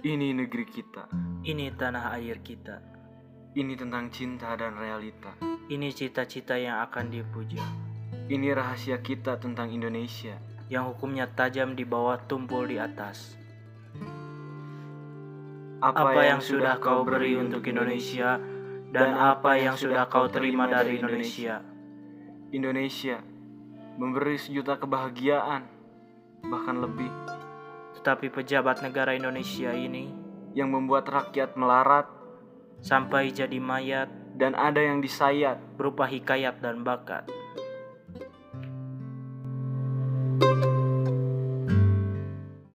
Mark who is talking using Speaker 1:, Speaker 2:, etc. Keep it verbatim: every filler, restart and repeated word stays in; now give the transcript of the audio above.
Speaker 1: Ini negeri kita.
Speaker 2: Ini tanah air kita.
Speaker 1: Ini tentang cinta dan realita.
Speaker 2: Ini cita-cita yang akan dipuja.
Speaker 1: Ini rahasia kita tentang Indonesia,
Speaker 2: yang hukumnya tajam di bawah, tumpul di atas.
Speaker 1: Apa,
Speaker 2: Apa yang sudah kau beri untuk Indonesia, dan apa yang sudah kau terima dari Indonesia?
Speaker 1: Indonesia memberi sejuta kebahagiaan, bahkan lebih.
Speaker 2: Tetapi pejabat negara Indonesia ini
Speaker 1: yang membuat rakyat melarat
Speaker 2: sampai jadi mayat,
Speaker 1: dan ada yang disayat
Speaker 2: berupa hikayat dan bakat.